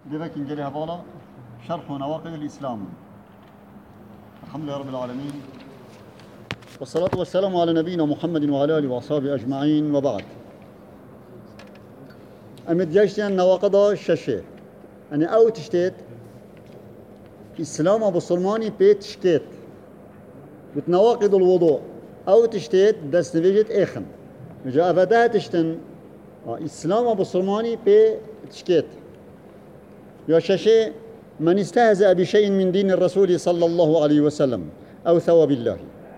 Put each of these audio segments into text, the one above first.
ديفك إنجلي هبالا شرح نواقض الإسلام. الحمد لله رب العالمين، والصلاة والسلام على نبينا محمد وعلى آله وأصحابه أجمعين، وبعد. أمد جاشتين نواقض الشاشة يعني أو تشتيت إسلام أبو سلماني بيت شتيت بتنواقض الوضوء أو تشتيت دست نفيجت إخن جاء فدها تشتن إسلام أبو سلماني بيت شتيت يا شاشة من استهزأ بشيء من دين الرسول صلى الله عليه وسلم أو ثواب الله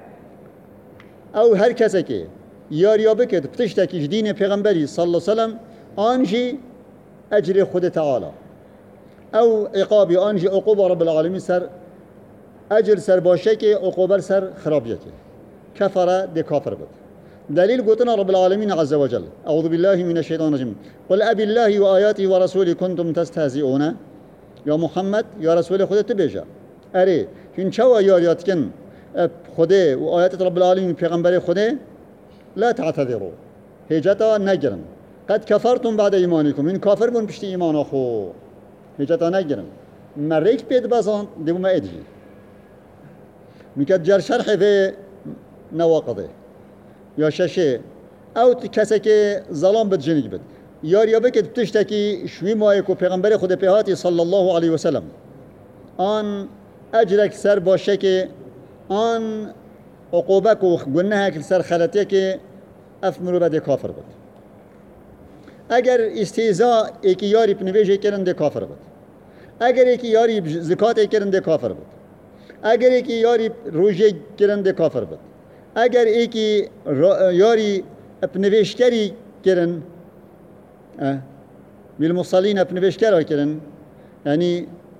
أو هر كسكي ياريا بكت بتشتكي دين پیغمبري صلى الله عليه وسلم آنجي أجر خود تعالى أو عقابي آنجي عقوبة رب العالمين سر أجر سر باشكي عقوبة سر خرابيكي كفر دي كافر بد. دليل قلتنا رب العالمين عز وجل أعوذ بالله من الشيطان الرجيم قل أبي الله وآياته ورسوله كنتم تستهزئون يا محمد يا رسول خدا تبيجا أري هن شوا ياريات كن خدا وآيات رب العالمين پیغمبر خدا لا تعتذروا هجتا نجرن قد كفرتم بعد إيمانكم إن كافر بون بشتي إيمان أخو هجتا نجرن مريك بيد بازان دي ما أدري مكد جر شرح في نواقضه يا شاشة أو كسك ظلام بتجنج بد ياريا بكت بتشتكي شوي مايكو پیغمبر خدا پیهاتی صلى الله عليه وسلم آن أجرك سر باشك آن عقوبك وقنهك سر خلطيك أفمرو بده كافر بد. اگر استهزاء ایک یاری پنویجه کرن ده کافر بود، اگر ایک یاری زکات کرن ده کافر بود، اگر ایک یاری روزه کرن ده کافر بود، اگر ایک یاری پنویشکری کرن بالمصلين پنویشکر کرن یعنی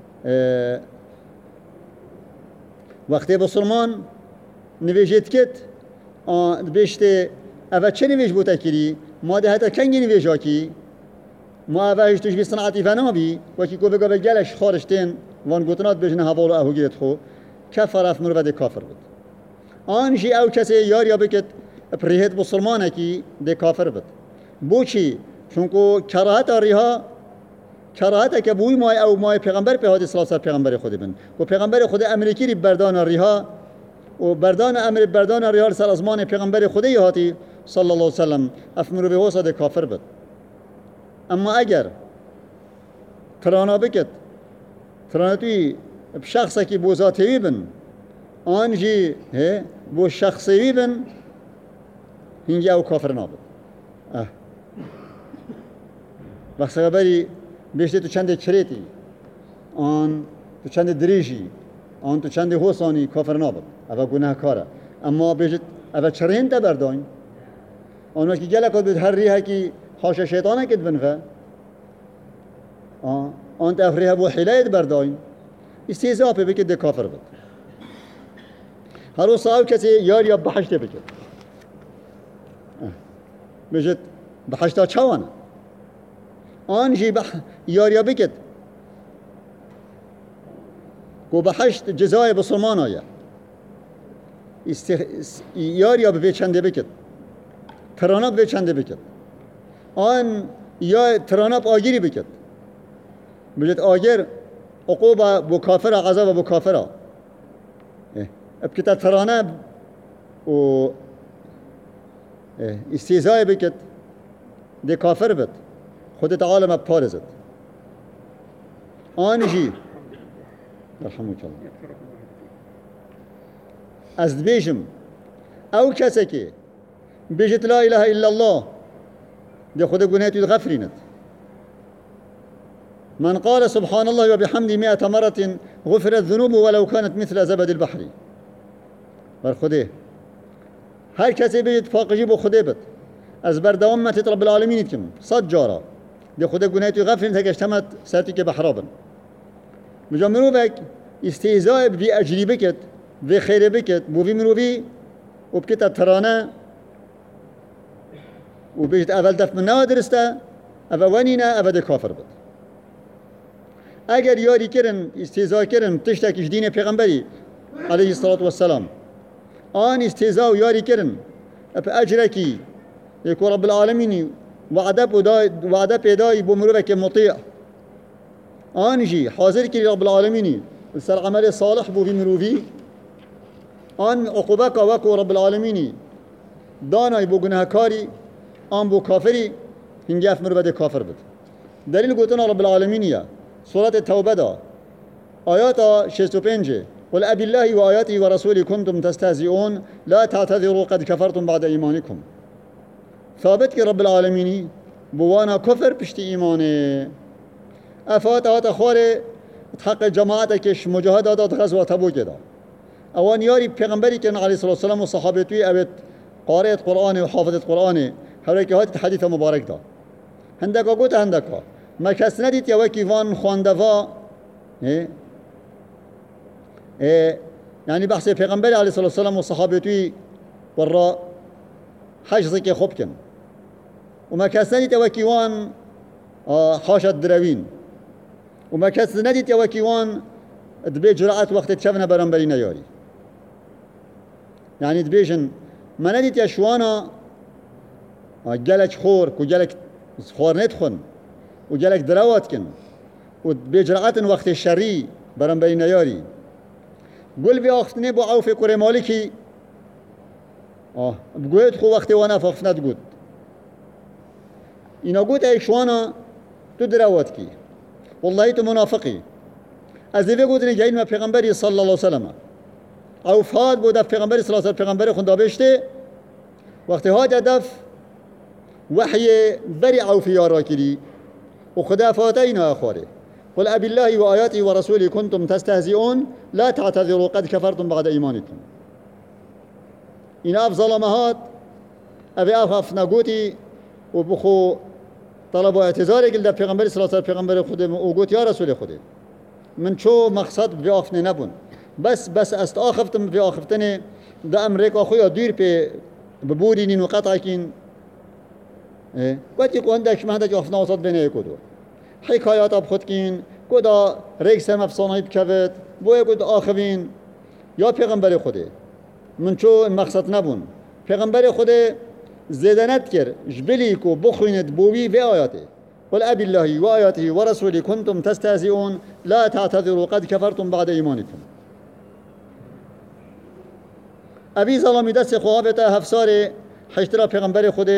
وقتی بسلمان نویجت کت بشته اول چه نویج بوده کری ما ده حتی کنگی نویجا کی ما اولش توش بی صنعتی فنابی وکی کو بگا بگلش خارشتین وان گوتنات بجنه حوالو اهو گیرت خو کفر افمر بده کافر بود آنجی او کسی یاریا بکت پریهت بسلمانه کی ده کافر بود بو چی؟ چونکو کراهت آریها کراهت که بوی مای او مای پیغمبر پیهاتی صلی الله پیغمبر خودی بند و پیغمبر خود امریکی ری بردان آریها و بردان امر بردان آریها سر ازمان پیغمبر خودی هاتی صلی الله علیه وسلم افمرو به وسط کافر بود. اما اگر ترانا بکت ترانا توی شخصی که بو ذاتی بن آنجی بو شخصی بن هنگی او کافر نابد. وقت خبری بیشتر تو چند کریتی آن تو چند دریجی آن تو چند حسانی کافر نابد اول گناه کاره اما بیشتر اول چرین تا برداین آنها که گله کد بید هر ریه که حاشا شیطانه کد بنفه آن تفریه بو حیله برداین استهزاء پی بکد ده کافر بود هر روز صاحب کسی یار یا بحشت بکد بجد بحشتا چوانه آنجی یاریا بکد گو بحشت جزای بسلمان آیا یاریا بچنده بکد ترانب بچنده بکد آن یا ترانب آگیری بکد بجد آگر عقوبه بو کافر عذاب بو کافر ابکتا ترانب و استهزاء بکد ده کافر بد خود تعالی ما پارزد آنجی رحمك الله از بیشم او کسی که بیشت لا اله الا الله ده خود گناه توی غفرینت من قال سبحان الله وبحمده 100 مرة غفرت ذنوبه ولو كانت مثل زبد البحر بر خوده هر کسی بیشت فاقجی بو خوده بد از بردوام متت رب العالمین کم 100 جارا ده خود گناه توی غفرینت هکشتمت ساتی که بحرابن مجا مروفك استهزاء بي أجري بكت في خير بكت بو في مروفي وبكت الترانة وبيجت أول دف من نادرسته أفوانينا أفد كافر بد أجر ياري كرن استهزاء كرن تشتكي دين پیغمبري عليه الصلاة والسلام آن استهزاء ياري كرن أجركي يكون رب العالمين وعده پیدای بو مروفك مطيع آنجی حاضر کردی رب العالمینی سر عمل صالح بو مروفی آن عقوبه که وکو رب العالمینی دانای بو گناهکاری آن بو کافری هنگی افمر بده کافر بد دلیل گوتن رب العالمینیه سورة توبه دا آیات 65 قل ابی الله و آیاته و رسوله کنتم تستهزئون لا تعتذروا قد كفرتم بعد ایمانکم ثابت که رب العالمینی بوانا کفر پشت ایمانه افات آت خواره حق جماعت کش مجاهد داد غزوه تبوک دا اوان یاری پیغمبری که علیه الصلاه والسلام و صحابه توی ابد قارئ قرآن و حافظ قرآن هر که هات حدیث مبارک دا هندکا گوت هندکا ما کس ندید یا وکی وان خواندوا یعنی بحث پیغمبر علیه الصلاه والسلام و صحابه توی ورا حجزی که خوب کن و ما کس ندید یا وکی وان حاشد دروین و ما کس ندید یا وکی وان دبی جرأت وقت تشافنا برانبری نیاری یعنی دبیجن ما ندید یا شوانا گلک خور کو گلک خور ندخون و گلک دروات کن و دبی جرأت وقت شری برانبری نیاری گل بی آختنی با عوف کره مالکی بگوید خو وقتی وانا فخفنت گود اینا گود ای شوانا تو دروات کی والله تو منافقی از دیگه گودنی که این پیغمبری صلی الله علیه وسلم او فاد بود پیغمبری صلی الله علیه وسلم پیغمبری خوندا بشته وقتی ها دف وحی بری او فیارا کری و خدا فاته اینا اخواره قل ابی الله و آیاته و رسوله کنتم تستهزئون لا تعتذروا قد كفرتم بعد ایمانکم اینا ظلمهات ابی اف نگوتی و بخو طلب و اعتذار گل در پیغمبر صلی الله علیه و پیغمبر خود او گوت یا رسول خود من چو مقصد بی آخفنه نبون بس است آخفتم بی آخفتنه در امریکا خویا دیر پی ببورینین و قطع کین وقتی قوندک مهدک آخفنه وسط بینه کدو حکایات اب خود کین کدا ریکس هم افسانهی بکوید بوی کد آخوین یا پیغمبر خوده من چو مقصد نبون پیغمبر خوده زیدنت کرد جبلی کو بخویند بوی و آیاته قل ابی الله و آیاته و رسوله کنتم تستهزئون لا تعتذروا قد كفرتم بعد ایمانکم ابی ظلامی دست خوابت هفسار حشترا پیغمبر خود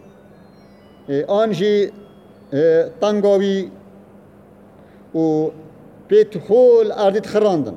آنجی تنگاوی و بیت خول اردیت خراندن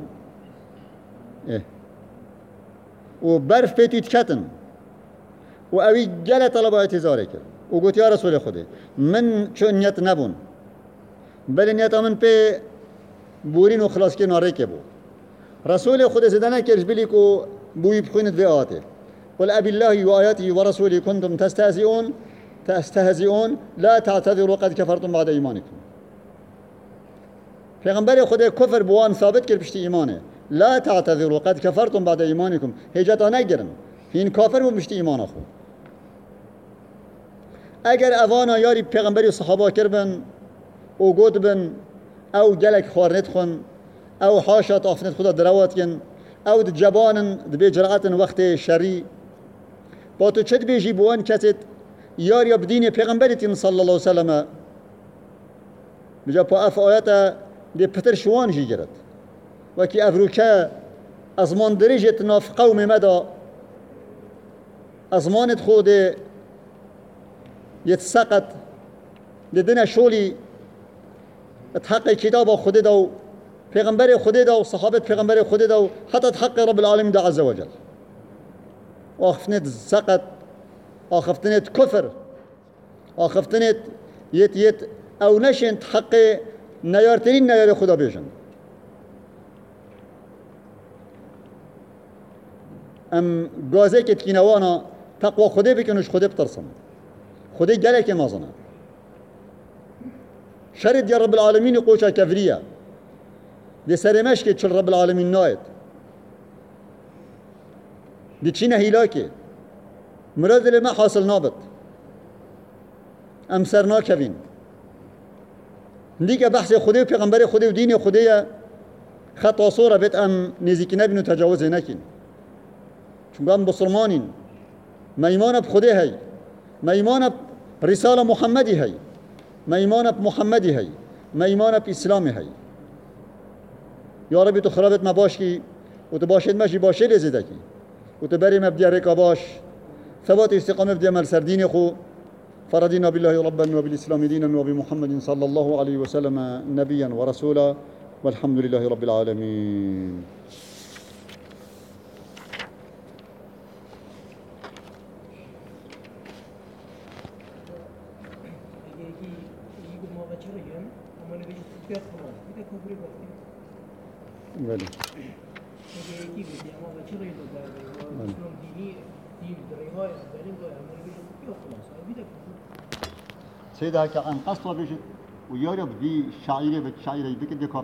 و برف بیتیت کتن و اوی گل طلب اعتذاره کرد و گوت یا رسول خوده من چون نیت نبون بل نیت من پی بورین و خلاص که ناره که بو رسول خود زدنه کرد بلی کو بوی بخویند و آته قل ابی الله و آیاته و رسوله کنتم تستهزئون لا تعتذروا قد كفرتم بعد ایمانکم پیغمبر خود کفر بوان ثابت کرد پشت ایمانه لا تعتذروا قد كفرتم بعد ایمانکم هجتا نگرن این کافر بو پشت ایمان خود اگر اوانا یاری پیغمبری و صحابه کربن او گود بن او گلک خورنت خون او حاشا آفنت خدا دروات کن او جبانن دبی جرأتن وقت شری با تو چت بیجی بوان کسید یاری اب دین پیغمبریتین صلی الله علیه وسلم بجا پا اف آیاتا دی پتر شوان جی گرد وکی افروکه ازمان درجت ناف قوم مدا ازمانت خود يتسقط لدينا شولي تحقق كتاب خود دو پیغمبر خود دو صحابة پیغمبر خود دو حتى تحقق رب العالمين دا عز وجل آخفتنت سقط آخفتنت كفر آخفتنت يت او نشن تحقق نيارترين نيار خدا بيجن ام گازه که تکینوانا تقوی خوده بکنوش خوده بترسن خوده گله که مازنه شرط یا رب العالمین قوشا کفریه دی سرمش که چل رب العالمین ناید دی چی نهیلاکه مراد ما حاصل نابد ام سرنا کفین دیگه بحث خوده و پیغمبر خوده و دین خوده خطا صوره بیت ام نزیکی نبین و تجاوز نکین چون هم بسلمانین ما ایمان بخوده هی ما ایمان برسالة محمدي هي ما إيمان بمحمدي هي ما ایمان به اسلامی هی یا ربی تو خرابت ما باش کی و تو باشد ماشی باشه لزده کی و تو بری مبدی رکا باش ثبات استقامة بدي عمل سردين خو فرضينا بالله ربا وبالإسلام دينا وبمحمد صلى الله عليه وسلم نبيا ورسولا والحمد لله رب العالمين. سيدها كأن قصة بيجت ويارب دي شاعرة بتشاعرة بكده